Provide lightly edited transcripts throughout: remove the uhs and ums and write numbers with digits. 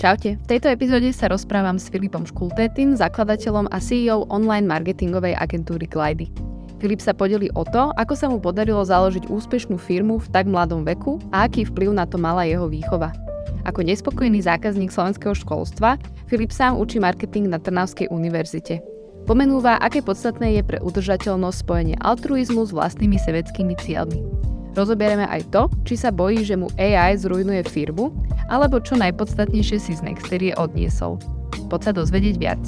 Čaute, v tejto epizóde sa rozprávam s Filipom Škultétym, zakladateľom a CEO online marketingovej agentúry Glidy. Filip sa podelí o to, ako sa mu podarilo založiť úspešnú firmu v tak mladom veku a aký vplyv na to mala jeho výchova. Ako nespokojný zákazník slovenského školstva, Filip sám učí marketing na Trnavskej univerzite. Pomenúva, aké podstatné je pre udržateľnosť spojenie altruizmu s vlastnými sebeckými cieľmi. Rozoberieme aj to, či sa bojí, že mu AI zrujnuje firmu, alebo čo najpodstatnejšie si z Nexterie odniesol. Poď sa dozvedieť viac.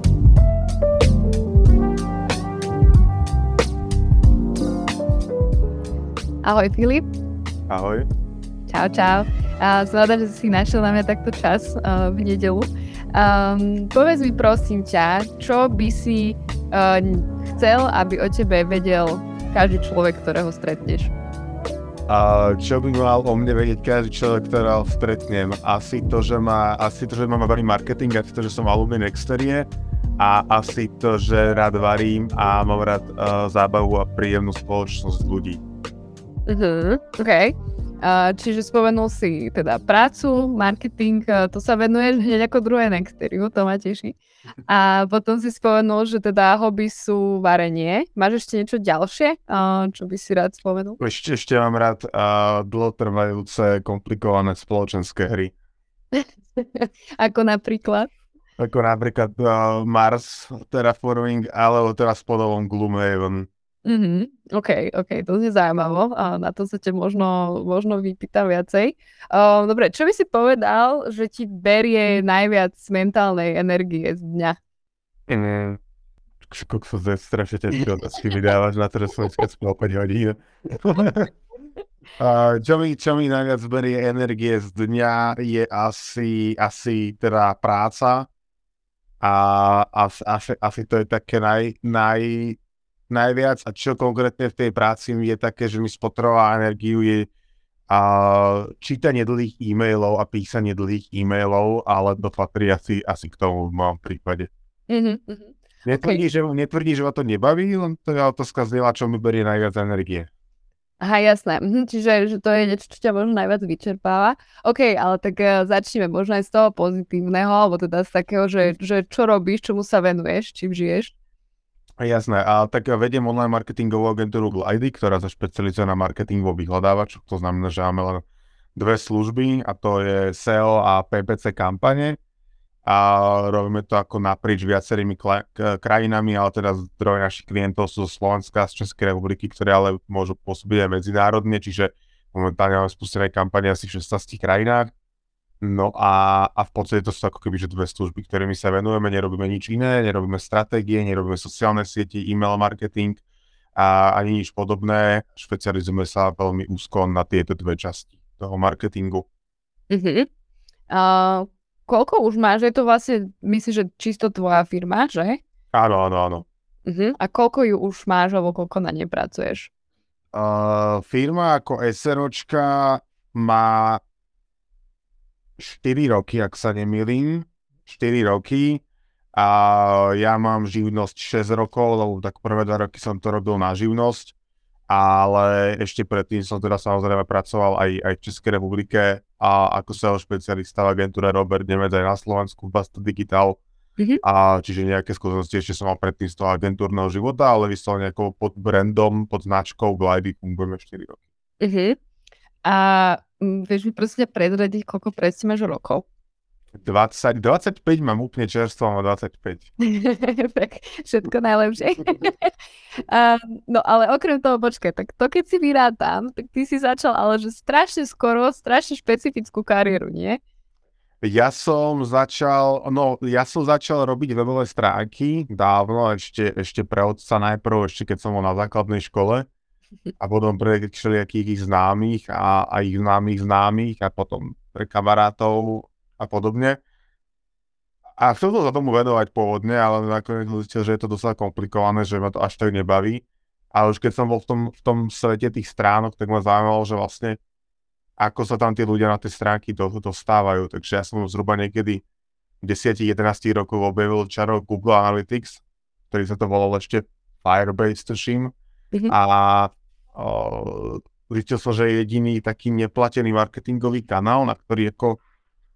Ahoj Filip. Ahoj. Čau. Som rada, že si našiel na mňa takto čas v nedeľu. Povedz mi prosím ťa, čo by si chcel, aby o tebe vedel každý človek, ktorého stretneš? Čo by mal o mne vedieť každý človek, ktorého stretnem? Asi to, že mám baví marketing, asi to, že som alumni Nexterie a asi to, že rád varím a mám rád zábavu a príjemnú spoločnosť ľudí. OK. Čiže spomenul si teda prácu, marketing, to sa venuješ hneď ako druhé Nexteriu, to ma teší. A potom si spomenul, že teda hobby sú varenie. Máš ešte niečo ďalšie, čo by si rád spomenul? Ešte mám rád dlhotrvajúce, komplikované spoločenské hry. Ako napríklad? Ako napríklad Mars, Terraforming, alebo teraz po novom Gloomhaven. OK, to je zaujímavé. Na to sa ťa možno vypýtam viacej. Dobre, čo by si povedal, že ti berie najviac mentálnej energie z dňa? Kokso, to je strašne ťažké otázky vydávaš na to, že som dneska spal 5 hodín. Čo mi najviac berie energie z dňa je asi teda práca a asi to je také najviac, a čo konkrétne v tej práci mi je také, že mi spotrebová energiu je čítanie dlhých e-mailov a písanie dlhých e-mailov, ale to patrí asi k tomu v mojom prípade. Netvrdí, že ma to nebaví, len to je otázka znela, čo mi berie najviac energie. Aha, jasné. Čiže že to je niečo, čo ťa možno najviac vyčerpáva. OK, ale tak začneme možno aj z toho pozitívneho, alebo teda z takého, že čo robíš, čomu sa venuješ, čím žiješ. Jasné, a tak vediem online marketingovú agentúru Glidy, ktorá sa špecializuje na marketing vo vyhľadávačoch, to znamená, že máme len dve služby a to je SEO a PPC kampane a robíme to ako naprieč viacerými krajinami, ale teda zdroj našich klientov sú z Slovenska, z Českej republiky, ktoré ale môžu pôsobiť aj medzinárodne, čiže momentálne máme spustené kampane asi v 16 krajinách. No a v podstate to sú ako keby že dve služby, ktorými sa venujeme, nerobíme nič iné, nerobíme stratégie, nerobíme sociálne siete, e-mail marketing a ani nič podobné. Špecializujeme sa veľmi úzko na tieto dve časti toho marketingu. Koľko už máš? Je to vlastne, myslíš, že čisto tvoja firma, že? Áno. A koľko ju už máš, alebo koľko na nej pracuješ? Firma ako SROčka má 4 roky, ak sa nemýlim, 4 roky a ja mám živnosť 6 rokov, lebo tak prvé 2 roky som to robil na živnosť, ale ešte predtým som teda samozrejme pracoval aj v Českej republike a ako SEO špecialista v agentúre Robert Nemec aj na Slovensku v Basta Digital. A čiže nejaké skúsenosti ešte som mal predtým z toho agentúrneho života, ale vyslovene ako pod brandom, pod značkou Glidy fungujeme 4 roky. A vieš mi prosím ťa prezradiť, koľko presne máš rokov? 25 mám úplne čerstvo, mám 25. Tak, všetko najlepšie. No ale okrem toho, počkaj, tak to keď si vyrátam, tak ty si začal ale že strašne skoro, strašne špecifickú kariéru, nie? Ja som začal robiť webové stránky dávno, ešte pre otca najprv, ešte keď som bol na základnej škole. A potom pre všelijakých ich známych a ich známych a potom pre kamarátov a podobne. A chcel som sa tomu venovať pôvodne, ale nakoniec zistil, že je to dosť komplikované, že ma to až tak nebaví. Ale už keď som bol v tom svete tých stránok, tak ma zaujímalo, že vlastne ako sa tam tí ľudia na tie stránky dostávajú. Takže ja som zhruba niekedy 10-11 rokov objavil čaro Google Analytics, ktorý sa to volal ešte Firebase, tuším. A zistil som, že je jediný taký neplatený marketingový kanál, na ktorý ako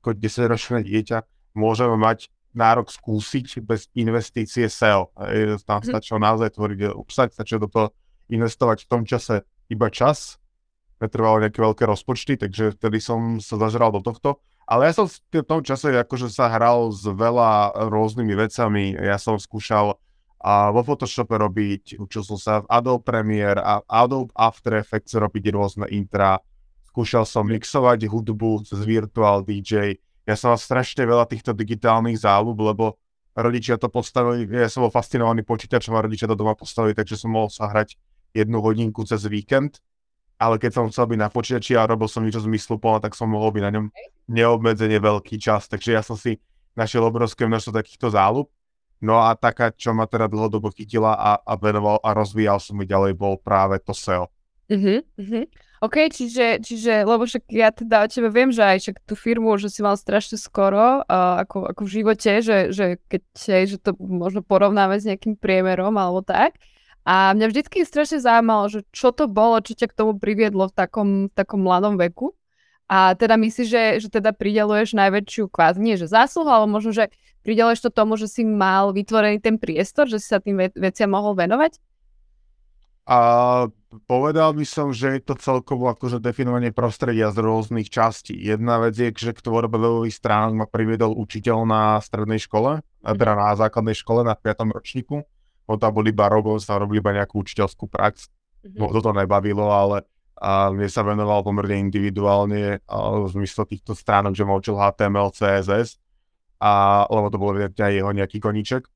ako 10-ročné dieťa môžeme mať nárok skúsiť bez investície SEO. Tam stačilo naozaj tvoriť obsah, stačilo do toho investovať v tom čase iba čas, netrvalo nejaké veľké rozpočty, takže vtedy som sa zažral do tohto. Ale ja som v tom čase akože sa hral s veľa rôznymi vecami. Ja som skúšal vo Photoshope robiť, učil som sa v Adobe Premiere a Adobe After Effects robiť rôzne intra. Skúšal som mixovať hudbu cez Virtual DJ. Ja som mal strašne veľa týchto digitálnych záľub, lebo rodičia to postavili, ja som bol fascinovaný počítačom a rodičia to doma postavili, takže som mohol sa hrať 1 hodinku cez víkend. Ale keď som chcel byť na počítači a robil som niečo zmysluplné, tak som mohol byť na ňom neobmedzene veľký čas. Takže ja som si našiel obrovské množstvo takýchto záľub. No a taká, čo ma teda dlhodobo chytila a venoval a rozvíjal som mi ďalej, bol práve to SEO. OK, čiže, lebo však ja teda o tebe viem, že aj však tú firmu, že si mal strašne skoro, ako v živote, že keď že to možno porovnáme s nejakým priemerom alebo tak. A mňa vždycky strašne zaujímalo, že čo to bolo, čo ťa k tomu priviedlo v takom mladom veku. A teda myslíš, že teda prideľuješ najväčšiu kvázi, nie že zásluhu, ale možno, že prideľuješ to tomu, že si mal vytvorený ten priestor, že si sa tým veciam mohol venovať? A povedal by som, že je to celkovo akože definovanie prostredia z rôznych častí. Jedna vec je, že k tvorbe webových stránok ma priviedol učiteľ na strednej škole, teda na základnej škole na 5. ročníku. Tam boli iba robili iba nejakú učiteľskú prax. To nebavilo, ale mne sa venoval pomerne individuálne v zmysle týchto stránok, že ma učil HTML, CSS, lebo to bol jeho nejaký koníček.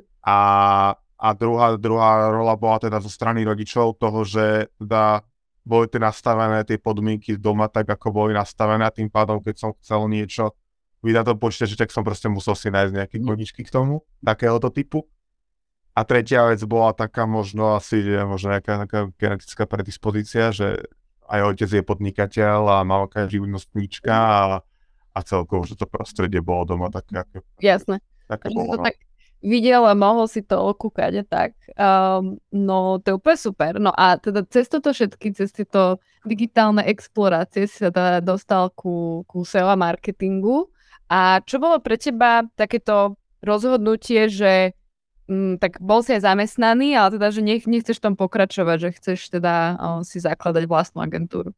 A druhá rola bola teda zo strany rodičov toho, že teda boli tie nastavené tie podmienky doma tak, ako boli nastavené, a tým pádom, keď som chcel niečo vydať na tom počítači, tak som proste musel si nájsť nejaké koníčky k tomu, takéhoto typu. A tretia vec bola taká možno nejaká genetická predispozícia, že aj otec je podnikateľ a mamka je živnostníčka a celkovo, že to prostredie bolo doma také. Jasné. Také bolo, tak videl a mohol si to okúkať a tak. No, to je úplne super. No a teda cez tieto digitálne explorácie si sa teda dostal ku SEO a marketingu. A čo bolo pre teba takéto rozhodnutie, že tak bol si aj zamestnaný, ale teda, že nechceš tam pokračovať, že chceš teda si zakladať vlastnú agentúru.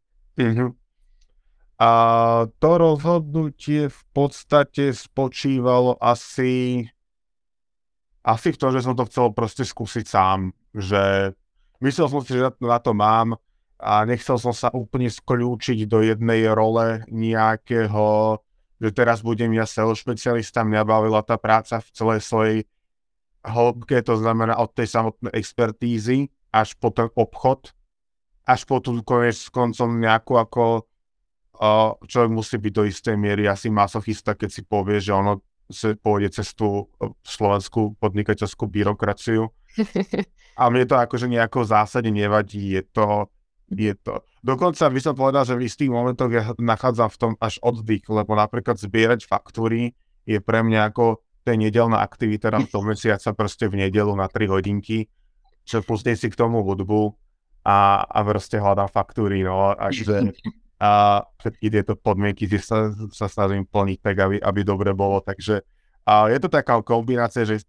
A to rozhodnutie v podstate spočívalo asi v tom, že som to chcel proste skúsiť sám, že myslel som si, že na to mám a nechcel som sa úplne skľúčiť do jednej role nejakého, že teraz budem ja SEO špecialista, mňa bavila tá práca v celej svojej hĺbke, to znamená od tej samotnej expertízy až po ten obchod, až po tú koncom nejakú ako človek musí byť do istej miery asi masochista, keď si povie, že ono pôjde cez tú slovenskú podnikateľskú byrokraciu. A mne to akože nejako v zásade nevadí, je to. Dokonca by som povedal, že v istých momentoch ja nachádzam v tom až oddych, lebo napríklad zbierať faktúry je pre mňa ako to je nedeľná aktivita raz do mesiaca, proste v nedeľu na 3 hodinky, čo pustím si k tomu hudbu a proste hľadám faktúry, no a všetky tieto podmienky sa snažím plniť tak, aby dobre bolo, takže je to taká kombinácia, že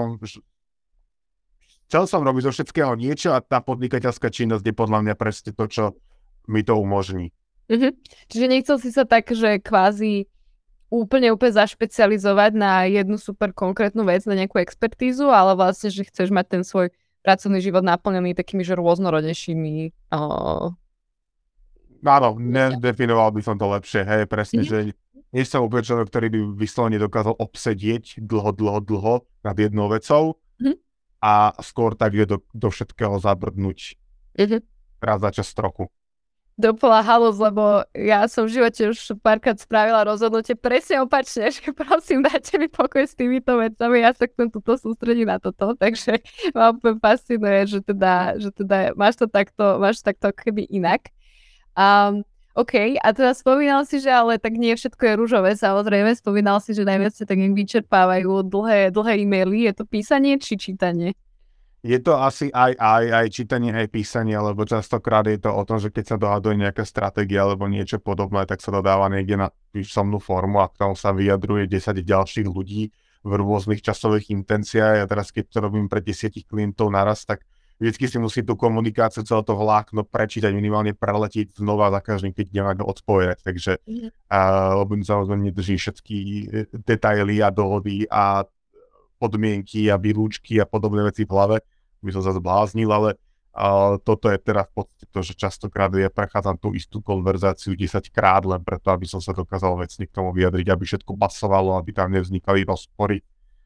chcel som robiť zo všetkého niečo a tá podnikateľská činnosť je podľa mňa presne to, čo mi to umožní. Čiže nechcel si sa tak, že kvázi úplne zašpecializovať na jednu super konkrétnu vec, na nejakú expertízu, ale vlastne, že chceš mať ten svoj pracovný život naplnený takými, že rôznorodejšími. Áno, nedefinoval by som to lepšie, hej, presne, že nie som úplne človek, ktorý by vyslovene dokázal obsedieť dlho nad jednou vecou a skôr tak je do všetkého zabrdnúť raz za čas trochu. Dopola halus, lebo ja som v živote už párkrát spravila rozhodnutie presne opačne, že prosím, dajte mi pokoj s týmito vecami, ja sa chcem tuto sústrediť na toto, takže ma úplne fascinuje, že teda máš to takto keby inak. OK, a teda spomínal si, že ale tak nie všetko je ružové, samozrejme, spomínal si, že najviac sa tak vyčerpávajú dlhé e-maily, je to písanie či čítanie? Je to asi aj čítanie, aj písanie, lebo častokrát je to o tom, že keď sa dohaduje nejaká stratégia alebo niečo podobné, tak sa to dáva niekde na písomnú formu a k tomu sa vyjadruje 10 ďalších ľudí v rôznych časových intenciách. A teraz keď to robím pre 10 klientov naraz, tak vždycky si musí tú komunikáciu, celé to vlákno prečítať, minimálne preletieť znova za každým, keď idem odpovedať. Takže lebo samozrejme nedrží všetky detaily a dohody a podmienky a výlučky a podobné veci v hlave, by som sa zbláznil, ale toto je teda v podstate to, že častokrát ja prechádzam tú istú konverzáciu 10 krát len preto, aby som sa dokázal vecne k tomu vyjadriť, aby všetko pasovalo, aby tam nevznikali rozpory.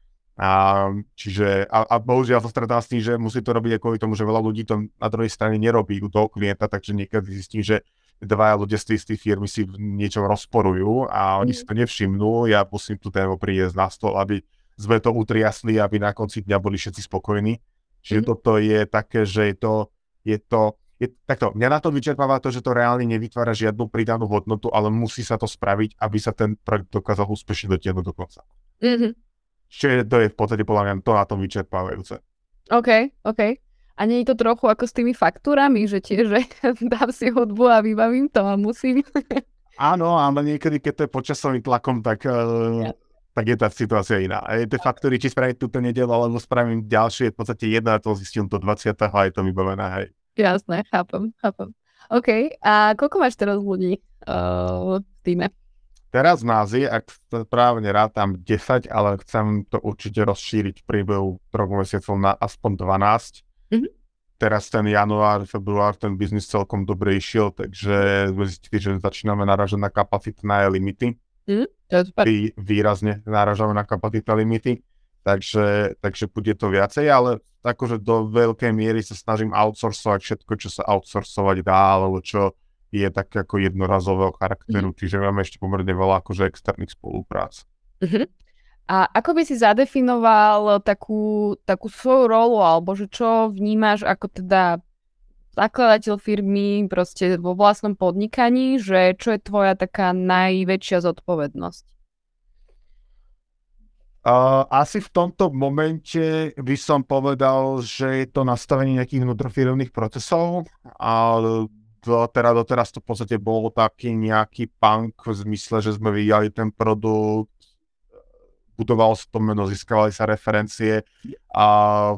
A bohužiaľ sa stretám s tým, že musí to robiť aj kvôli tomu, že veľa ľudí to na druhej strane nerobí u toho klienta, takže niekedy zistím, že dvaja ľudia z tej istej firmy si v niečom rozporujú a oni si to nevšimnú, ja musím tú tému priniesť na stôl, aby sme to utriasli, aby na konci dňa boli všetci spokojní. Čiže toto je také, že takto, mňa na to vyčerpáva to, že to reálne nevytvára žiadnu pridanú hodnotu, ale musí sa to spraviť, aby sa ten projekt dokázal úspešne dotiahnuť do konca. Čiže to je v podstate podľa mňa to na tom vyčerpávajúce. OK. A nie je to trochu ako s tými faktúrami, že tiež, že dám si hudbu a vybavím to a musím. Áno, ale niekedy, keď to je pod časovým tlakom, tak je tá situácia iná. Tie faktúry, či spraviť túto nedelu, alebo spravím ďalšie, je v podstate jedna, to zistím do 20. a je to vybavené, hej. Jasné, chápem. OK, a koľko máš teraz ľudí v týme? Teraz nás je, ak správne rátam 10, ale chcem to určite rozšíriť v priebehu 3 mesiacov na aspoň 12. Teraz ten január, február, ten biznis celkom dobre išiel, takže sme zistili, že začíname narážať na kapacitné limity. Výrazne narážame na kapacitné limity, takže bude to viacej, ale akože do veľkej miery sa snažím outsourcovať všetko, čo sa outsourcovať dá, alebo čo je tak ako jednorazového charakteru, čiže máme ešte pomerne veľa akože externých spoluprác. A ako by si zadefinoval takú svoju rolu, alebo že čo vnímaš ako teda zakladateľ firmy proste vo vlastnom podnikaní, že čo je tvoja taká najväčšia zodpovednosť? Asi v tomto momente by som povedal, že je to nastavenie nejakých vnútrofiremných procesov, ale doteraz to v podstate bolo taký nejaký punk v zmysle, že sme vyjali ten produkt, budovalo sa to meno, získavali sa referencie a v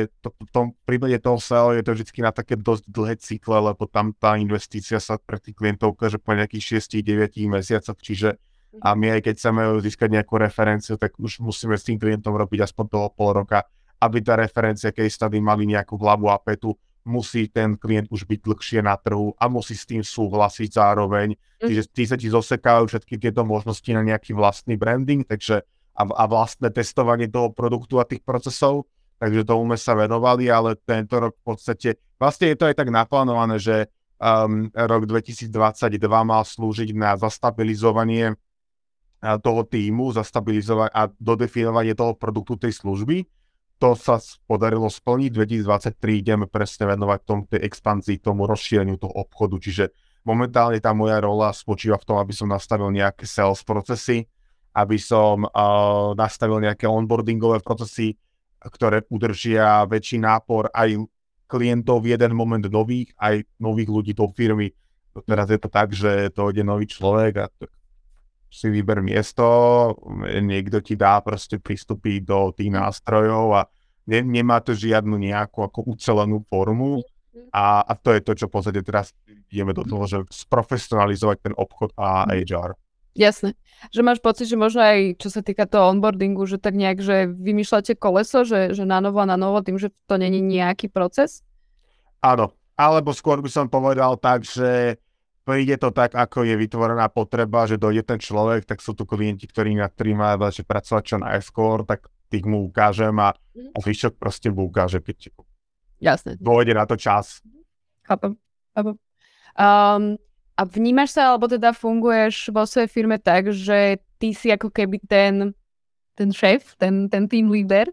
prípade toho SEO je to vždy na také dosť dlhé cykle, lebo tam tá investícia sa pre tých klientov ukáže po nejakých 6-9 mesiacoch, čiže a my aj keď chceme získať nejakú referenciu, tak už musíme s tým klientom robiť aspoň toho pol roka, aby tá referencia case study mali nejakú hlavu a petu, musí ten klient už byť dlhšie na trhu a musí s tým súhlasiť zároveň. Čiže tí sa ti zosekajú všetky tieto možnosti na nejaký vlastný branding, takže a vlastné testovanie toho produktu a tých procesov, takže tomu sme sa venovali, ale tento rok v podstate, vlastne je to aj tak naplánované, že rok 2022 mal slúžiť na zastabilizovanie toho týmu, zastabilizovanie a dodefinovanie toho produktu, tej služby. To sa podarilo splniť. 2023 ideme presne venovať tomu tej expanzii, tomu rozšíreniu toho obchodu. Čiže momentálne tá moja rola spočíva v tom, aby som nastavil nejaké sales procesy, aby som nastavil nejaké onboardingové procesy, ktoré udržia väčší nápor aj klientov v jeden moment nových, aj nových ľudí do firmy. Teraz je to tak, že to ide nový človek a si vyber miesto, niekto ti dá proste pristúpiť do tých nástrojov a nemá to žiadnu nejakú ako ucelenú formu a to je to, čo v podstate teraz ideme do toho, že sprofesionalizovať ten obchod a HR. Jasné. Že máš pocit, že možno aj čo sa týka toho onboardingu, že tak nejak, že vymýšľate koleso, že na novo tým, že to není nejaký proces? Áno, alebo skôr by som povedal tak, že príde to tak, ako je vytvorená potreba, že dojde ten človek, tak sú tu klienti, nad ktorými má začať pracovať čo najskôr, tak tých mu ukážem a zvyšok proste mu ukáže, keď Jasné. dojde na to čas. Chápem. A vnímaš sa, alebo teda funguješ vo svojej firme tak, že ty si ako keby ten šéf, ten team leader?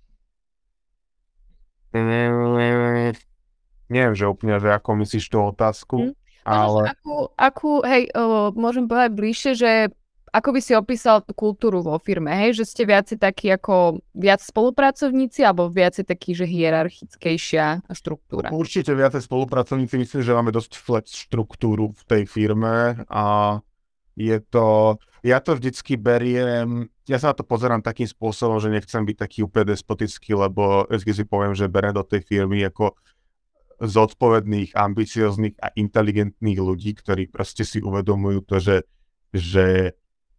Neviem, že úplne, že ako myslíš tú otázku, ale... Môžem povedať bližšie, že ako by si opísal tú kultúru vo firme, hej? Že ste viac takí ako viac spolupracovníci alebo viac takí, že hierarchickejšia štruktúra? Určite viacej spolupracovníci, myslím, že máme dosť flat štruktúru v tej firme a ja to vždycky beriem, ja sa na to pozerám takým spôsobom, že nechcem byť taký úplne despotický, lebo vždy si poviem, že berem do tej firmy ako zodpovedných, ambicioznych a inteligentných ľudí, ktorí proste si uvedomujú to, že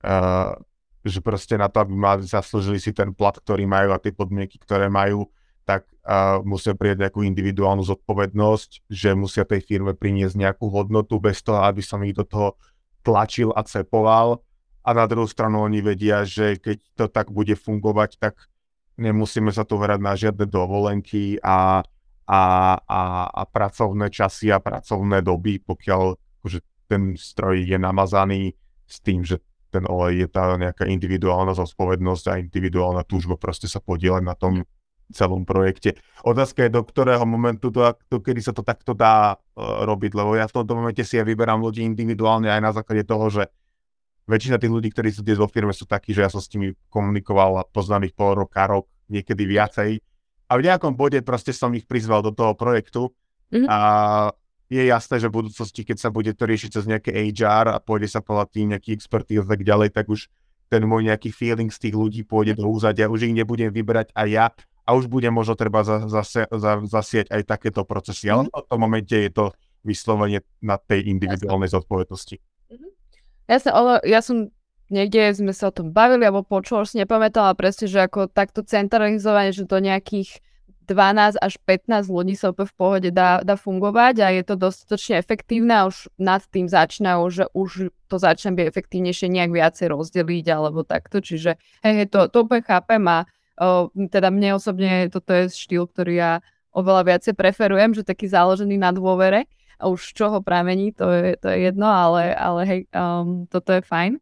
proste na to, aby zaslúžili si ten plat, ktorý majú a tie podmienky, ktoré majú, tak musia prijať nejakú individuálnu zodpovednosť, že musia tej firme priniesť nejakú hodnotu bez toho, aby som ich do toho tlačil a cepoval. A na druhú stranu oni vedia, že keď to tak bude fungovať, tak nemusíme sa tu hrať na žiadne dovolenky a pracovné časy a pracovné doby, pokiaľ akože ten stroj je namazaný s tým, že ten olej je tá nejaká individuálna zodpovednosť a individuálna túžba proste sa podieľať na tom celom projekte. Otázka je, do ktorého momentu kedy sa to takto dá robiť, lebo ja v tomto momente si vyberám ľudí individuálne aj na základe toho, že väčšina tých ľudí, ktorí sú dnes vo firme, sú takí, že ja som s nimi komunikoval a poznám ich pol roka, rok, niekedy viacej. A v nejakom bode proste som ich prizval do toho projektu a je jasné, že v budúcnosti, keď sa bude to riešiť cez nejaké HR a pôjde sa podľa tým nejaký expertíz a tak ďalej, tak už ten môj nejaký feeling z tých ľudí pôjde do úzadia, už ich nebudem vyberať aj ja a už bude možno treba zasieť aj takéto procesy. Ale v tom momente je to vyslovene na tej individuálnej zodpovednosti. Ja som niekde sme sa o tom bavili, alebo počul, už si nepamätala presne, že ako takto centralizovanie, že to nejakých 12 až 15 ľudí sa úplne v pohode dá fungovať a je to dostatočne efektívne a už nad tým začínajú, že už to začne byť efektívnejšie nejak viacej rozdeliť alebo takto, čiže to úplne chápem a teda mne osobne toto je štýl, ktorý ja oveľa viacej preferujem, že taký založený na dôvere a už z čoho pramení, to je jedno, ale hej, toto je fajn.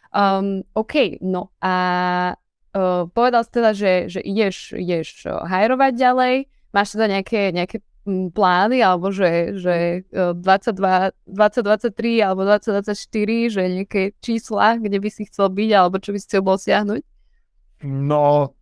OK, no a povedal si teda, že ideš hajrovať ďalej, máš teda nejaké plány, alebo že 2023 alebo 2024, že nejaké čísla, kde by si chcel byť, alebo čo by si chcel dosiahnuť? No,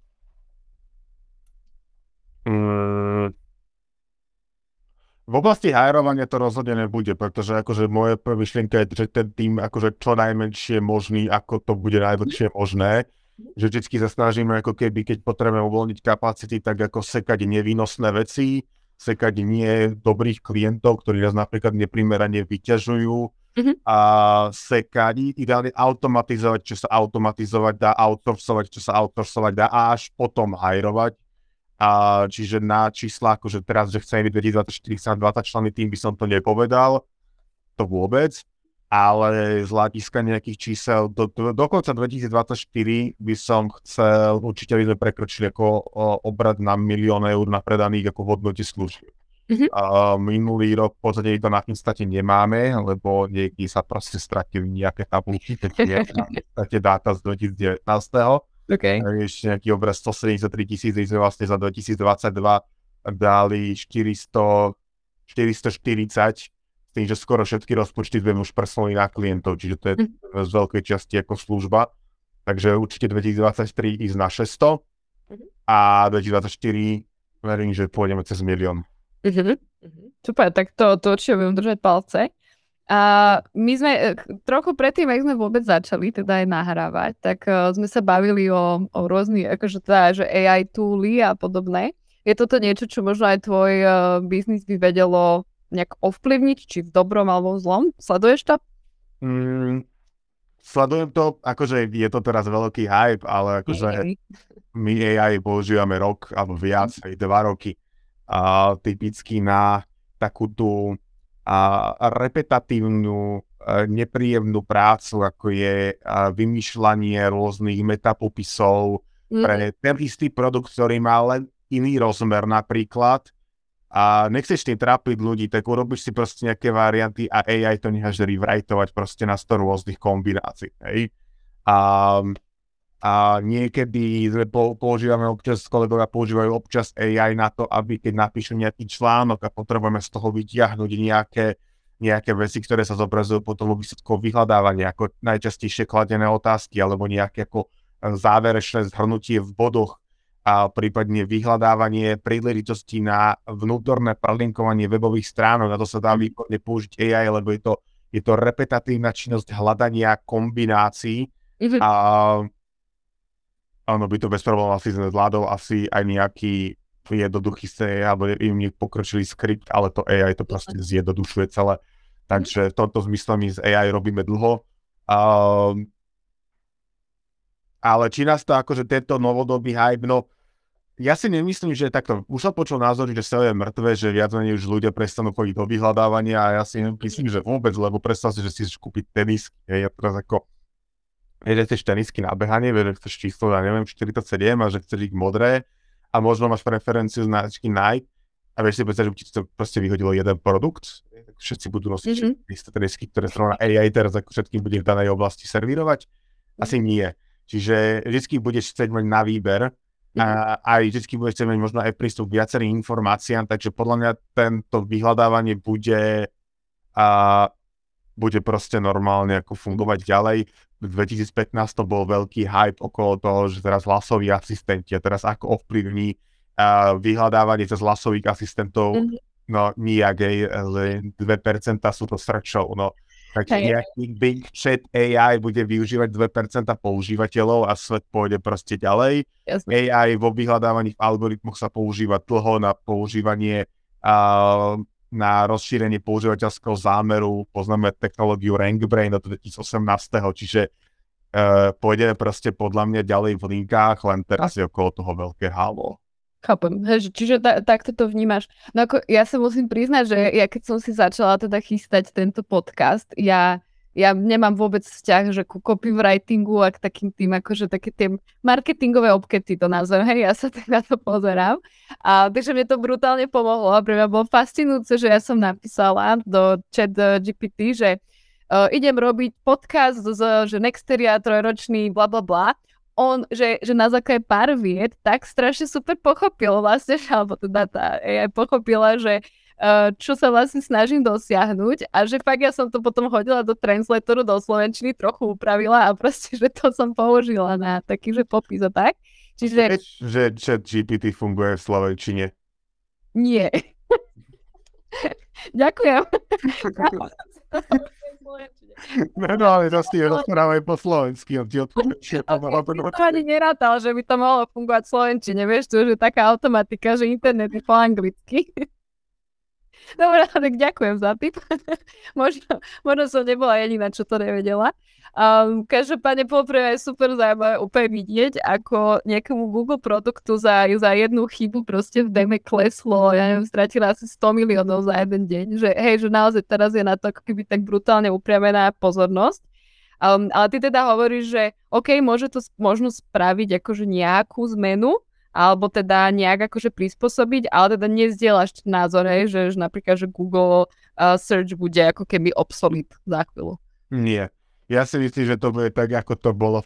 v oblasti hajrovania to rozhodne nebude, pretože akože moje myšlienka je, že ten tým akože čo najmenšie možný, ako to bude najlepšie možné. Že vždycky sa snažíme ako keby, keď potrebujeme uvoľniť kapacity, tak ako sekať nevýnosné veci, sekať nie dobrých klientov, ktorí nás napríklad neprimerane vyťažujú a sekať, ideálne automatizovať, čo sa automatizovať dá, outsourcovať, čo sa outsourcovať dá a až potom hajrovať. A čiže na čísla, akože teraz, že chceme byť 2024 20 členný tým, by som to nepovedal, to vôbec, ale z hľadiska nejakých čísel, do konca 2024 by som chcel, určite by sme prekročili ako obrat na 1 000 000 eur na predaných ako v hodnote služieb. Minulý rok v podstate to na Instate nemáme, lebo niekde sa proste stratili nejaké tabulky, tie dáta z 2019. Okay. Ešte nejaký obraz 173 000, kde sme vlastne za 2022 dali 440, s tým, že skoro všetky rozpočty sme už presunuli na klientov, čiže to je z veľkej časti ako služba. Takže určite 2023 ísť na 600 a 2024 verím, že pôjdeme cez 1 000 000. Super, tak to určite budem držať palce. A my sme trochu predtým, ak sme vôbec začali teda aj nahrávať, tak sme sa bavili o rôznych, akože teda, že AI tooly a podobné. Je toto niečo, čo možno aj tvoj biznis by vedelo nejak ovplyvniť, či v dobrom alebo v zlom? Sleduješ to? Sledujem to, akože je to teraz veľký hype, ale akože my AI používame rok alebo viac, aj 2 roky. Typicky na takú tú repetatívnu, nepríjemnú prácu, ako je vymýšľanie rôznych metapopisov pre ten istý produkt, ktorý má len iný rozmer napríklad a nechceš tým trápiť ľudí, tak urobíš si proste nejaké varianty a AI to necháš rewritovať proste na 100 rôznych kombinácií. Hej? A niekedy kolegovia používajú občas AI na to, aby keď napíšu nejaký článok a potrebujeme z toho vyťahnuť nejaké nejaké veci, ktoré sa zobrazujú potom vo výsledku vyhľadávania, ako najčastejšie kladené otázky, alebo nejaké ako záverečné zhrnutie v bodoch, a prípadne vyhľadávanie príležitostí na vnútorné prelinkovanie webových stránok. Na to sa dá výborne použiť AI, lebo je to repetatívna činnosť hľadania kombinácií a áno, by to bez problémov asi zvládol asi aj nejaký jednoduchý alebo im pokročilý skript, ale to AI to proste zjednodušuje celé. Takže v tomto zmysle my z AI robíme dlho. Ale či nás to akože tento novodobý hype, no ja si nemyslím, že takto, už som počul názory, že SEO je mŕtve, že viac menej už ľudia prestanú chodiť do vyhľadávania a ja si nemyslím, že vôbec, lebo predstav si, že si chceš kúpiť tenisky, ja teraz ako, že chceš tenisky na behanie, že chceš číslo, ja neviem, 47 a že chceš ich modré a možno máš preferenciu značky Nike a vieš si predstaviť, že ti to proste vyhodilo jeden produkt, všetci budú nosiť isté tenisky, ktoré sa na AI teraz ako všetkým bude v danej oblasti servírovať, asi nie. Čiže vždy budeš chcieť mať na výber a aj vždy budeš chcieť mať možno aj prístup k viacerým informáciám, takže podľa mňa tento vyhľadávanie bude proste normálne ako fungovať ďalej. V 2015 to bol veľký hype okolo toho, že teraz hlasoví asistenti a teraz ako ovplyvní vyhľadávanie cez hlasových asistentov, no nijak, 2% sú to srčov, no. Takže nejaký Bing Chat AI bude využívať 2% používateľov a svet pôjde proste ďalej. Jasne. AI vo vyhľadávaní v algoritmoch sa používa dlho na používanie, na rozšírenie používateľského zámeru. Poznáme technológiu RankBrain od 2018, čiže pôjdeme proste podľa mňa ďalej v linkách, len teraz je okolo toho veľké halo. Chápem, čiže takto to vnímaš. No ako ja sa musím priznať, že ja keď som si začala teda chystať tento podcast, ja nemám vôbec vzťah, že ku copywritingu a k takým tým, akože také tie marketingové obkety to nazvem, hej, ja sa tak na to pozerám. Takže mne to brutálne pomohlo a pre mňa bolo fascinujúce, že ja som napísala do ChatGPT, že idem robiť podcast že Nexteria 3-ročný blablabla. On, že na základe pár vied tak strašne super pochopil vlastne, alebo teda tá AI pochopila, že čo sa vlastne snažím dosiahnuť a že fakt ja som to potom hodila do translatoru, do slovenčiny, trochu upravila a proste, že to som použila na taký, že popis a tak. Čiže... Že ChatGPT funguje v slovenčine? Nie. Ďakujem. No ale zase rozprávaj po slovensky, on ti odporúčia. To ani nerátal, že by to mohlo fungovať v slovenčine, vieš, to už je taká automatika, že internet je po anglicky. Dobre, tak ďakujem za tip. možno som nebola jediná, čo to nevedela. Každopádne poprvé je super zaujímavé úplne vidieť, ako nejakému Google produktu za jednu chybu proste v deme kleslo, ja neviem, stratila asi 100 miliónov za jeden deň, že hej, že naozaj teraz je na to ako keby tak brutálne upriamená pozornosť. Ale ty teda hovoríš, že OK, môže to možno spraviť akože nejakú zmenu, alebo teda nejak akože prispôsobiť, ale teda nezdieľaš názor, hej, že napríklad, že Google search bude ako keby obsolete za chvíľu. Nie. Ja si myslím, že to bude tak, ako to bolo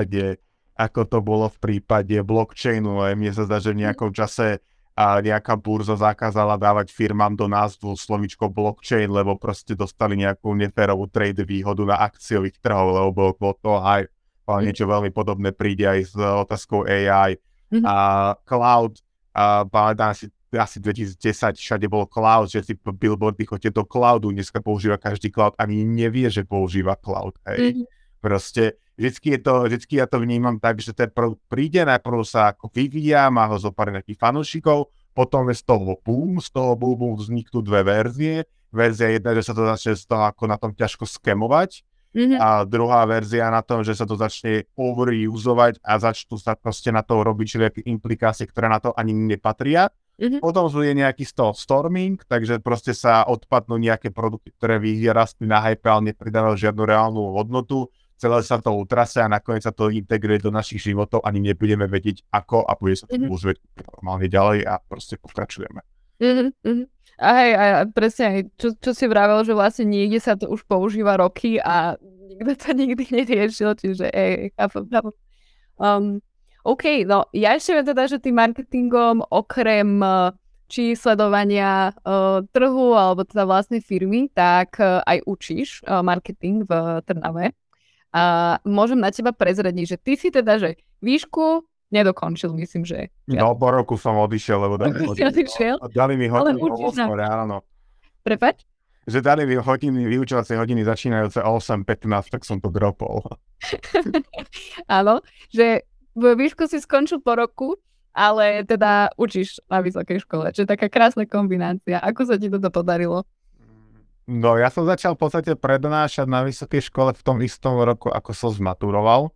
v prípade blockchainu. Mne sa zdá, že v nejakom čase nejaká burza zakázala dávať firmám do názvu slovíčko blockchain, lebo proste dostali nejakú neférovú trade výhodu na akciových trhov, lebo bolo to aj niečo veľmi podobné príde aj s otázkou AI. Cloud, pamätám si, asi 2010 všade bol cloud, že si billboardy chodíte do cloudu, dneska používa každý cloud, ani nevie, že používa cloud, hej. Proste, vždycky ja to vnímam tak, že ten produkt príde, najprv sa ako vyvíja, má ho zo pár nejakých fanúšikov, potom je z toho boom vzniknú dve verzie. Verzia jedna, že sa to začne z toho ako na tom ťažko skemovať, a druhá verzia na tom, že sa to začne overuseovať a začnú sa proste na to robiť všelijaké implikácie, ktoré na to ani nepatria. Potom je nejaký z toho storming, takže proste sa odpadnú nejaké produkty, ktoré vyrastli na hype, ale nepridávajú žiadnu reálnu hodnotu. Celé sa to utrase a nakoniec sa to integruje do našich životov, ani nebudeme vedieť ako a bude sa to používať normálne ďalej a proste pokračujeme. A hej, a presne aj, čo si vravel, že vlastne niekde sa to už používa roky a nikto to nikdy neriešil, čiže chápem. OK, no ja ešte viem teda, že tým marketingom okrem či sledovania trhu alebo teda vlastnej firmy, tak aj učíš marketing v Trnave. A môžem na teba prezradiť, že ty si teda, že výšku nedokončil, myslím, že... No, po roku som odišiel, lebo dali mi hodiny o 8 ráno. Prepač? Že dali mi vyučovacie hodiny začínajúce o 8:15, tak som to dropol. Áno, že výšku si skončil po roku, ale teda učíš na vysokej škole, čo je taká krásna kombinácia. Ako sa ti toto podarilo? No, ja som začal v podstate prednášať na vysokej škole v tom istom roku, ako som zmaturoval.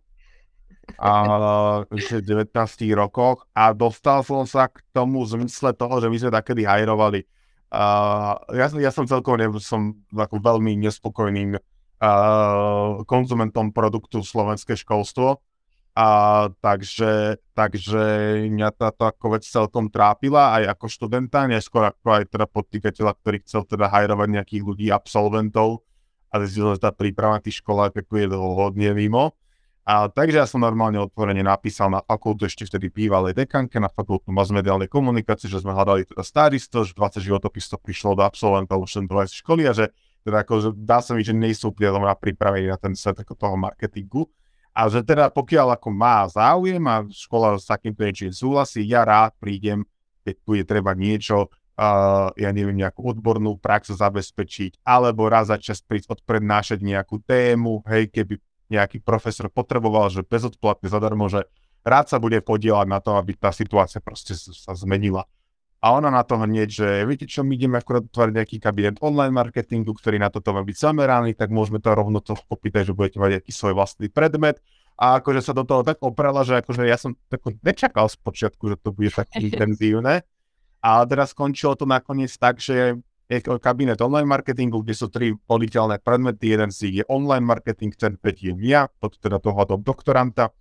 V 19 rokoch a dostal som sa k tomu zmysle toho, že my sme takedy hajrovali. Ja som celkovo som veľmi nespokojným konzumentom produktu slovenské školstvo. Takže mňa táto ako vec celkom trápila aj ako študenta, neskôr ako aj teda podnikateľa, ktorý chcel teda hajrovať nejakých ľudí, absolventov a zistil, že tá príprava na tých školách je hodne mimo. Takže ja som normálne otvorene napísal na fakultu ešte vtedy bývalej dekanke, na fakultu masmediálnej komunikácie, že sme hľadali teda stáristo, že 20 životopisov prišlo do absolventov študentov školy a že teda ako, že dá sa mi, že nie sú úplne pripravení na ten svet ako toho marketingu. A že teda pokiaľ ako má záujem a škola s takýmto niečím súhlasí, ja rád prídem, keď bude treba niečo, ja neviem, nejakú odbornú prax zabezpečiť, alebo raz za čas prísť odprednášať nejakú tému, hej, keby nejaký profesor potreboval, že bezodplatne zadarmo, že rád sa bude podieľať na tom, aby tá situácia proste sa zmenila. A ona na to hneď, že viete čo, my ideme akurát otvoriť nejaký kabinet online marketingu, ktorý na toto má byť zameraný, tak môžeme to rovno to popýtať, že budete mať nejaký svoj vlastný predmet. A akože sa do toho tak oprela, že akože ja som tako nečakal spočiatku, že to bude tak intenzívne. A teraz skončilo to nakoniec tak, že je kabinet online marketingu, kde sú 3 voliteľné predmety. Jeden z nich je online marketing, ten vediem ja, pod teda toho doktoranta.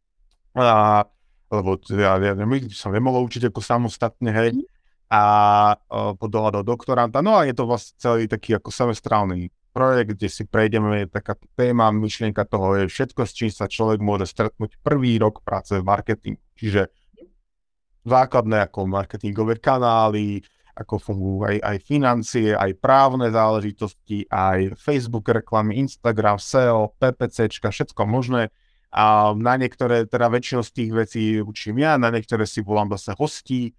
Lebo ja som nemohol učiť ako samostatne, hej, a pod dohľadom doktoranta. No a je to vlastne celý taký ako semestrálny projekt, kde si prejdeme, taká téma, myšlienka toho je všetko, s čím sa človek môže stretnúť prvý rok práce v marketingu. Čiže základné ako marketingové kanály, ako fungujú aj financie, aj právne záležitosti, aj Facebook reklamy, Instagram, SEO, PPCčka, všetko možné. A na niektoré, teda väčšinu z tých vecí učím ja, na niektoré si volám zase hostí.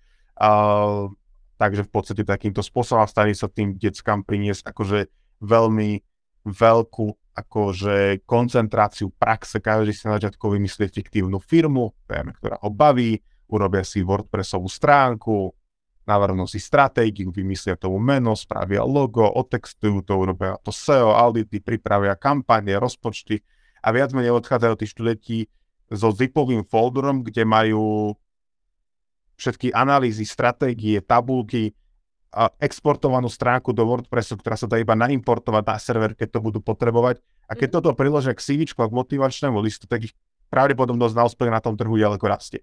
Takže v podstate takýmto spôsobom starí sa tým deckám priniesť akože veľmi veľkú akože koncentráciu praxe. Každý si na začiatku vymyslí fiktívnu firmu, ktorá ho baví, urobia si WordPressovú stránku, navrhnú si stratégiu, vymyslia tomu meno, spravia logo, otextujú to, urobia to SEO, audity, pripravia kampane, rozpočty. A viac menej odchádzajú tí študenti so zipovým folderom, kde majú všetky analýzy, stratégie, tabulky, a exportovanú stránku do WordPressu, ktorá sa dá iba naimportovať na server, keď to budú potrebovať. A keď toto priložia k CVčku a k motivačnému listu, tak ich pravdepodobnosť na úspech na tom trhu ďaleko rastie.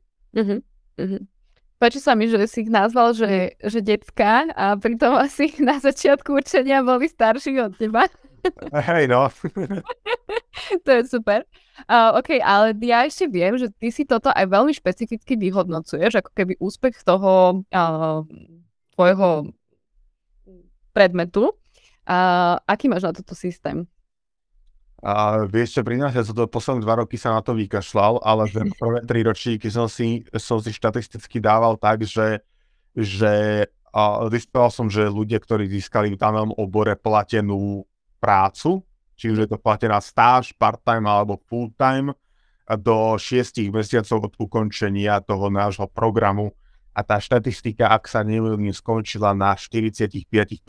Páči sa mi, že si ich nazval, že detská a pritom asi na začiatku učenia boli starší od teba. Hej, no. To je super. OK, ale ja ešte viem, že ty si toto aj veľmi špecificky vyhodnocuješ, ako keby úspech toho tvojho predmetu. Aký máš na toto systém? Vieš čo, pri nás, ja za to posledné 2 roky sa na to vykašľal, ale že prvé 3 ročníky som si štatisticky dával tak, že zistoval som, že ľudia, ktorí získali v danom obore platenú prácu, či už je to platená stáž, part-time alebo full-time, do 6 mesiacov od ukončenia toho nášho programu. A tá štatistika, ak sa nemýlim, skončila na 45%.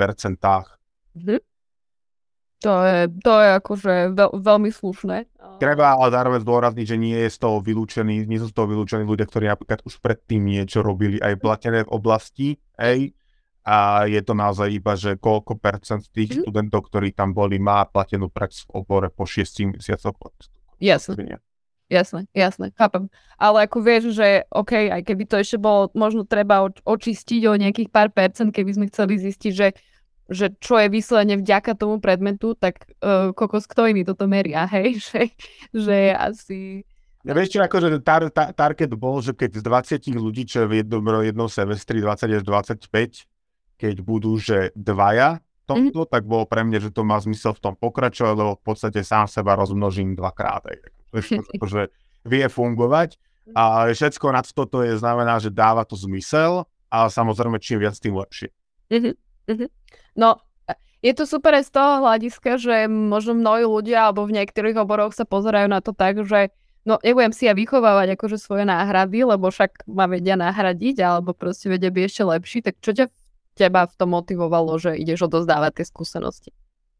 To je akože veľmi slušné. Treba ale zároveň zdôrazniť, že nie sú z toho vylúčení ľudia, ktorí napríklad už predtým niečo robili aj platené v oblasti, hej. A je to naozaj iba, že koľko percent tých študentov, ktorí tam boli, má platenú prax v obore po 6 mesiacoch. Jasné, chápem. Ale ako vieš, že OK, aj keby to ešte bolo možno treba očistiť o nejakých pár percent, keby sme chceli zistiť, že čo je vyslovene vďaka tomu predmetu, tak kokos, kto iný toto meria, hej? Že asi Ja vieš čo, akože target bol, že keď z 20 ľudí, čo je v jednom semestri 20 až 25, keď budú, že dvaja tomto, tak bolo pre mňa, že to má zmysel v tom pokračovať, lebo v podstate sám seba rozmnožím dvakrát. Akože vie fungovať a všetko nad toto znamená, že dáva to zmysel, ale samozrejme čím viac, tým lepšie. No, je to super aj z toho hľadiska, že možno mnohí ľudia alebo v niektorých oboroch sa pozerajú na to tak, že no, nebudem si ja vychovávať akože svoje náhrady, lebo však ma vedia nahradiť, alebo proste vedia byť ešte lepší, tak čo teba v tom motivovalo, že ideš odozdávať tie skúsenosti?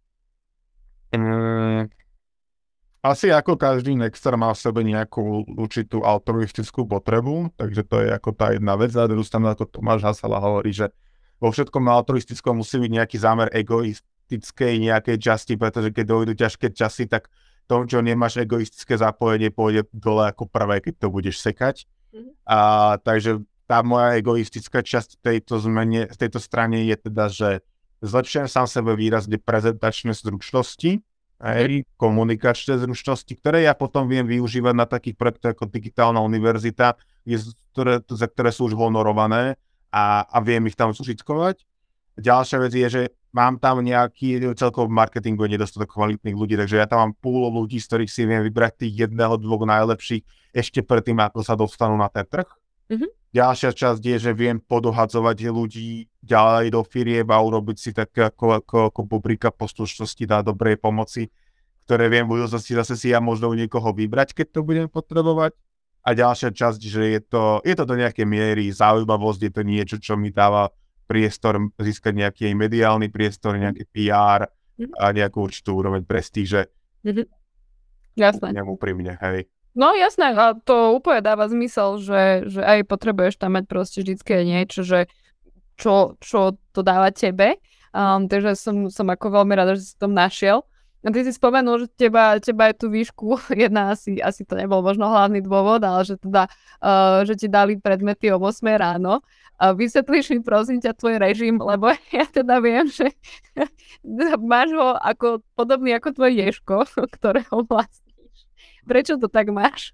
Asi ako každý Nexter má v sebe nejakú určitú altruistickú potrebu, takže to je ako tá jedna vec. A druhú stranu ako Tomáš Hasala hovorí, že vo všetkom altruistickom musí byť nejaký zámer egoistickej nejakej časti, pretože keď dojdu ťažké časy, tak tom, čo nemáš egoistické zapojenie, pôjde dole ako prvé, keď to budeš sekať. Takže tá moja egoistická časť v tejto strane je teda, že zlepšujem sám sebe výrazne prezentačné zručnosti, komunikačné zručnosti, ktoré ja potom viem využívať na takých projektoch ako Digitálna univerzita, ktoré sú už honorované a viem ich tam zužitkovať. Ďalšia vec je, že mám tam nejaký celkovo v marketingu je nedostatok kvalitných ľudí, takže ja tam mám pool ľudí, z ktorých si viem vybrať tých jedného, dvoch najlepších ešte predtým, ako sa dostanú na ten trh. Ďalšia časť je, že viem podohadzovať ľudí ďalej do firieb a urobiť si tak ako bubrika poslušnosti dá dobrej pomoci, ktoré viem v budúcnosti zase si ja možno niekoho vybrať, keď to budem potrebovať. A ďalšia časť, že je to do nejakej miery zaujímavosť, je to niečo, čo mi dáva priestor získať nejaký mediálny priestor, nejaký PR a nejakú určitú úroveň prestíže. Jasné. Úprimne, hej. No jasné, a to úplne dáva zmysel, že aj potrebuješ tam mať proste vždycky niečo, že čo to dáva tebe. Takže som ako veľmi rada, že si tom našiel. A ty si spomenul, že teba je tú výšku, jedna asi to nebol možno hlavný dôvod, ale že teda, že ti dali predmety o 8 ráno. Vysvetlíš mi prosím ťa tvoj režim, lebo ja teda viem, že máš ho podobný ako tvoj Ježko, ktorého vlastníš. Prečo to tak máš?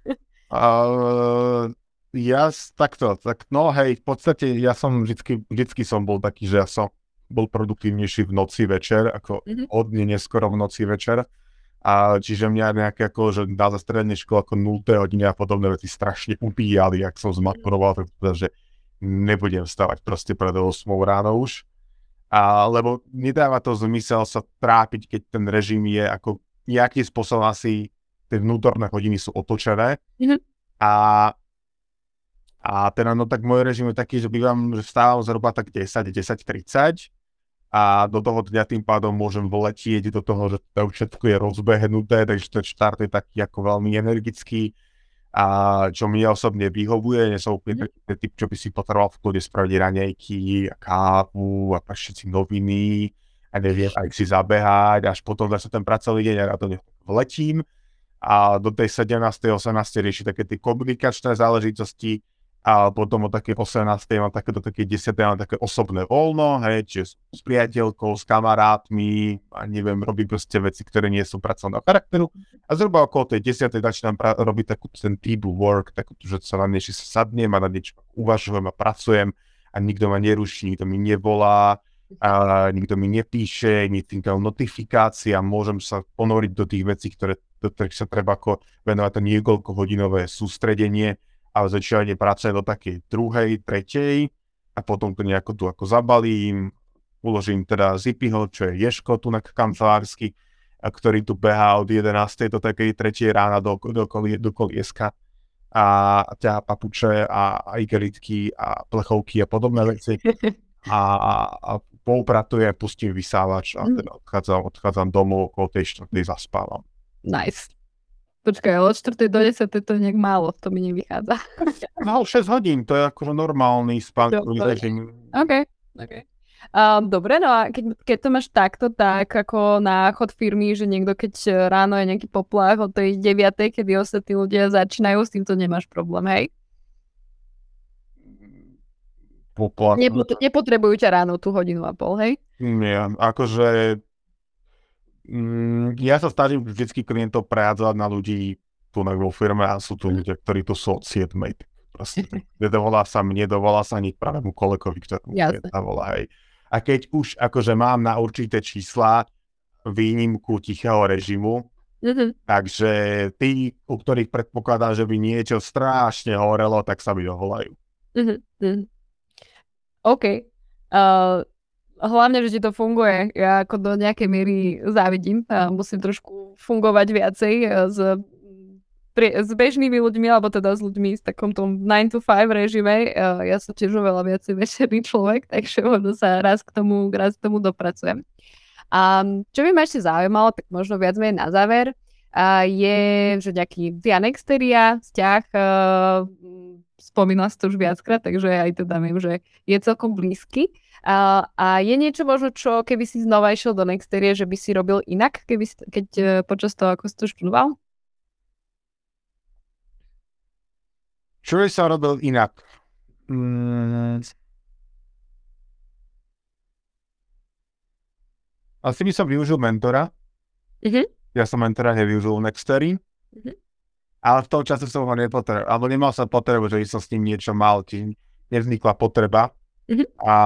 Hej, v podstate ja som vždycky som bol taký, že ja som bol produktívnejší v noci večer, ako hodne neskoro v noci večer. A čiže mňa nejaké že na strednej škole ako 0. hodiny a podobné veci strašne upíjali, ak som zmaturoval, takže nebudem vstávať proste pred 8 ráno už. Lebo nedáva to zmysel sa trápiť, keď ten režim je ako nejakým spôsobom asi tie vnútorné hodiny sú otočené. A teda, no tak môj režim je taký, že vstávam zhruba tak 10:30 a do toho dňa tým pádom môžem vletieť do toho, že to všetko je rozbehnuté, takže ten štart je taký ako veľmi energický a čo mne osobne vyhovuje, nie som úplne taký typ, čo by si potreboval v kľude spraviť raňajky a kávu a prečo si noviny a neviem, aj si zabehať, až potom zase ten pracovný deň a to vletím a do tej 17. 18. rieši také tie komunikačné záležitosti. A potom o také 18. mám do také 10. mám také osobné voľno, hej, čiže s priateľkou, s kamarátmi a neviem, robím proste veci, ktoré nie sú pracovného charakteru. A zhruba okolo tej 10. začínam robiť takú ten deep work, takú, že sa na niečo sadnem a na niečo uvažujem a pracujem a nikto ma neruší, nikto mi nevolá, a nikto mi nepíše, netýkajú notifikácie a môžem sa ponoriť do tých vecí, do ktorých sa treba venovať to niekoľkohodinové sústredenie. A začínanie pracujem do takej 2., 3. a potom to nejako tu ako zabalím, uložím teda Zippyho, čo je Ježko tu na kancelársky, ktorý tu behá od 11. do takej 3. rána do kolieska a ťahá papuče a igelitky a plechovky a podobné veci a poupratujem, pustím vysávač a teda odchádzam domov, okolo tej 4. zaspávam. Nice. Počkaj, od 4. do 10. to je nejak málo, to mi nevychádza. No, 6 hodín, to je akože normálny spánkový režim. OK. Dobre, no a keď to máš takto, tak ako na chod firmy, že niekto keď ráno je nejaký poplach od tej 9. kedy ostatní ľudia začínajú, s týmto nemáš problém, hej? Poplach. Nepotrebujú ťa ráno tú 1,5 hodinu, hej? Nie, akože ja sa snažím vždycky klientov prehádzať na ľudí tu vo firme a sú tu ľudia, ktorí tu sú od 7. Proste nedovolá sa mne, dovolá sa ani pravému kolegovi, ktorému zavolá. Hej. A keď už akože mám na určité čísla výnimku tichého režimu, takže tí, u ktorých predpokladám, že by niečo strašne horelo, tak sa mi dovolajú. OK. Hlavne, že ti to funguje. Ja ako do nejakej miery závidím. Musím trošku fungovať viacej s bežnými ľuďmi, alebo teda s ľuďmi v takomto 9 to 5 režime. Ja som tiež oveľa viacej večerný človek, takže možno sa raz k tomu dopracujem. A čo by ma ešte zaujímalo, tak možno viac menej na záver, je, že nejaký via Nexteria, vzťah, spomínala si to už viackrát, takže aj teda viem, že je celkom blízky. A je niečo možno, čo keby si znova išiel do Nexterie, že by si robil inak, keď počas toho, ako si to študoval? Čo by som robil inak? Asi by som využil mentora. Ja som mentora nevyužil v Nexterii. Ale v tom čase som ho nepotreboval. Alebo nemal som potrebu, že som s ním niečo mal. Čiže nevznikla potreba. A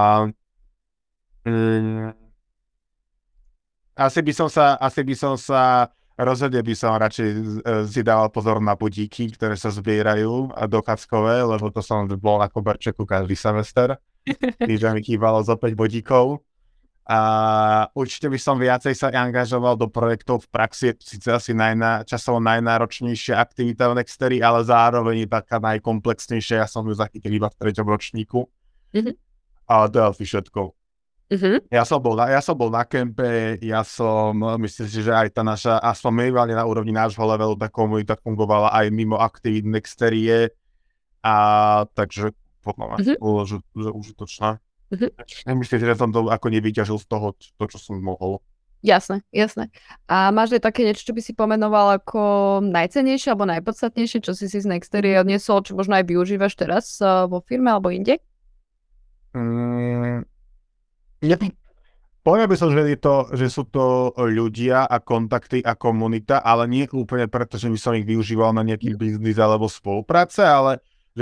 asi by som sa rozhodne by som radšej si dával pozor na budíky, ktoré sa zbierajú a dochádzkové, lebo to som bol na koberčeku každý semester. Týždeň mi chýbalo zo 5 bodíkov. A určite by som viacej sa angažoval do projektov v praxi. Sice asi časovo najnáročnejšia aktivita v Nexterii, ale zároveň je taká najkomplexnejšia. Ja som ju zachytil iba v 3. ročníku. A to je asi všetko. Ja som bol na kempe, myslím si, že aj tá naša, aspoň minimálne na úrovni nášho levelu, tá komunita fungovala aj mimo aktivít Nexterie, a takže podľa mňa bolo, že užitočná. Nemyslím, že som to ako nevyťažil z toho, čo som mohol. Jasné. A máš aj také niečo, čo by si pomenoval ako najcennejšie alebo najpodstatnejšie, čo si z Nexterie odniesol, čo možno aj využívaš teraz vo firme alebo inde? Povedal by som, že sú to ľudia a kontakty a komunita, ale nie úplne preto, že by som ich využíval na nejaký biznis alebo spolupráce, ale že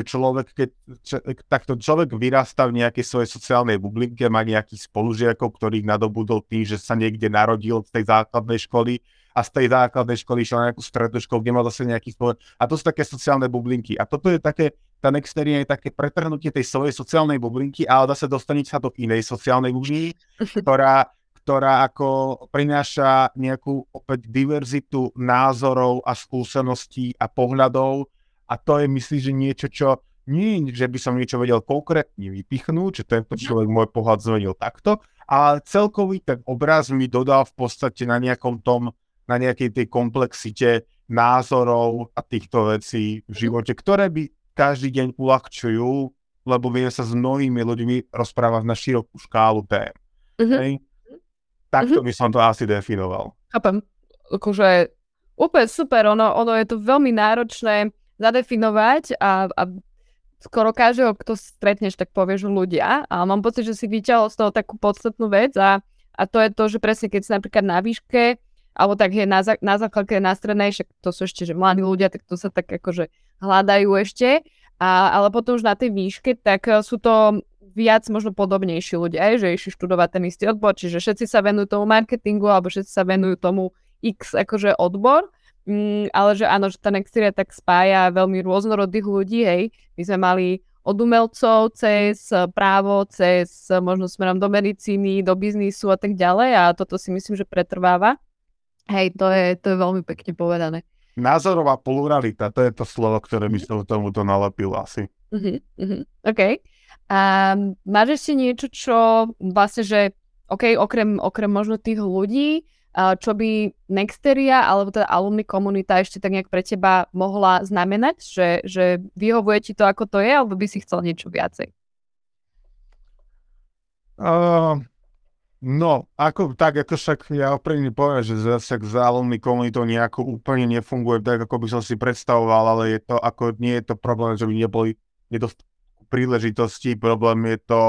človek vyrastá v nejakej svojej sociálnej bublinke, má nejakých spolužiakov, ktorých nadobudol tým, že sa niekde narodil z tej základnej školy a z tej základnej školy išiel na nejakú strednú školu, kde mal zase nejaký spolu. A to sú také sociálne bublinky. A toto je také, tá Nexteria je také pretrhnutie tej svojej sociálnej bublinky, ale zase dostane sa do inej sociálnej bublinky, ktorá ako prináša nejakú opäť diverzitu názorov a skúseností a pohľadov. A to je, myslím, že niečo, čo nie, že by som niečo vedel konkrétne vypichnúť, že tento človek môj pohľad zmenil takto, ale celkový ten obraz mi dodal v podstate na nejakej tej komplexite názorov a týchto vecí v živote, ktoré by každý deň uľahčujú, lebo viem sa s mnohými ľuďmi rozprávať na širokú škálu tém. Takto by som to asi definoval. Chápem. Akože úplne super, ono je to veľmi náročné zadefinovať a skoro každého, kto stretneš, tak povieš ľudia. A mám pocit, že si vyťahol z toho takú podstatnú vec a to je to, že presne keď si napríklad na výške, alebo tak je na základke na strednej, však to sú ešte že mladí ľudia, tak to sa tak akože hľadajú ešte. Ale potom už na tej výške, tak sú to viac možno podobnejší ľudia, že išli študovať ten istý odbor, čiže všetci sa venujú tomu marketingu, alebo všetci sa venujú tomu X akože odbor. Ale že áno, že tá Nexteria tak spája veľmi rôznorodých ľudí, hej. My sme mali od umelcov cez právo, cez možno smerom do medicíny, do biznisu a tak ďalej a toto si myslím, že pretrváva. Hej, to je veľmi pekne povedané. Názorová pluralita, to je to slovo, ktoré by som tomuto nalepil asi. OK. A máš ešte niečo, čo vlastne, že OK, okrem možno tých ľudí, čo by Nexteria alebo teda alumni komunita ešte tak nejak pre teba mohla znamenať, že vyhovuje ti to, ako to je, alebo by si chcel niečo viacej? Ako však ja opravne poviem, že zase s alumni komunitou nejako úplne nefunguje tak, ako by som si predstavoval, ale je to nie je to problém, že by neboli nedostatok príležitosti, problém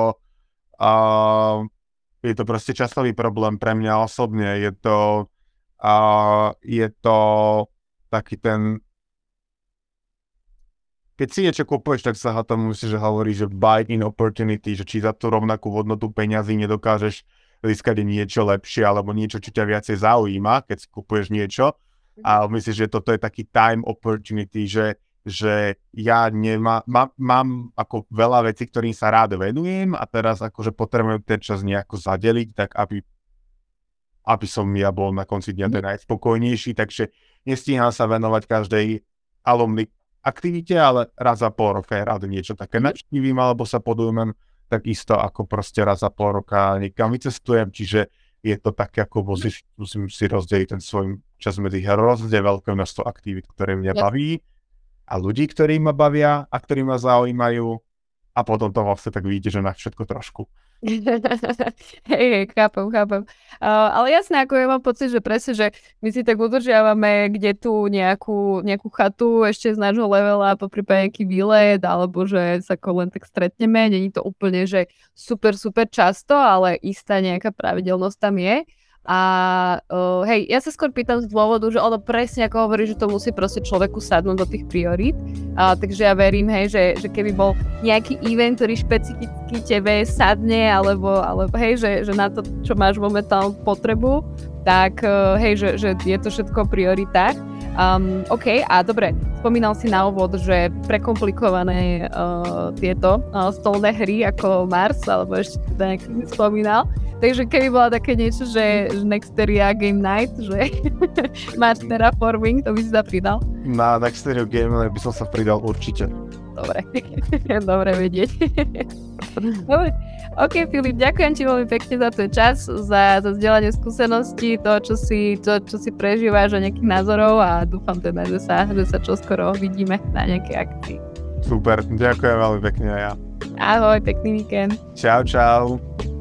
je to proste časový problém pre mňa osobne. Je to taký ten keď si niečo kupuješ, tak sa tomu myslí, že hovorí, že buy in opportunity, že či za tú rovnakú hodnotu peňazí nedokážeš získať niečo lepšie alebo niečo, čo ťa viacej zaujíma, keď si kupuješ niečo. A myslím, že toto je taký time opportunity, že ja mám ako veľa vecí, ktorým sa rád venujem a teraz akože potrebujem ten čas nejako zadeliť, tak aby som ja bol na konci dňa ten najspokojnejší, takže nestíham sa venovať každej alumny aktivite, ale raz za pol roka je rád niečo také navštívim alebo sa podujmem, takisto ako proste raz za pol roka niekam vycestujem, čiže je to také ako musím si rozdeliť ten svoj čas medzi hrozne veľké množstvo aktivít, ktoré mňa baví a ľudí, ktorí ma bavia a ktorí ma zaujímajú a potom to vlastne tak vidíte, že na všetko trošku. Hej, chápem. Ale jasné, ako ja mám pocit, že presne, že my si tak udržiavame kde tu nejakú chatu ešte z nášho levela, poprípade nejaký výlet, alebo že sa len tak stretneme. Není to úplne, že super často, ale istá nejaká pravidelnosť tam je. A hej, ja sa skôr pýtam z dôvodu, že ono presne ako hovorí, že to musí proste človeku sadnúť do tých priorít. Takže ja verím, hej, že keby bol nejaký event, ktorý špecificky tebe sadne, alebo hej, že na to, čo máš momentálnu potrebu, tak hej, že je to všetko priorita. OK, a dobre, spomínal si na úvod, že prekomplikované tieto stolné hry ako Mars, alebo ešte nejaký si spomínal. Takže keby bola také niečo, že Nexteria Game Night, že Mars Terraforming, to by si sa pridal? Na Nexteria Game Night by som sa pridal určite. Dobre, dobre vedieť. Dobre. OK, Filip, ďakujem ti veľmi pekne za tvoj čas, za zdieľanie skúseností, to, čo si prežívaš a nejakých názorov a dúfam teda, že sa čoskoro vidíme na nejakej akcii. Super, ďakujem veľmi pekne aj ja. Ahoj, pekný víkend. Čau.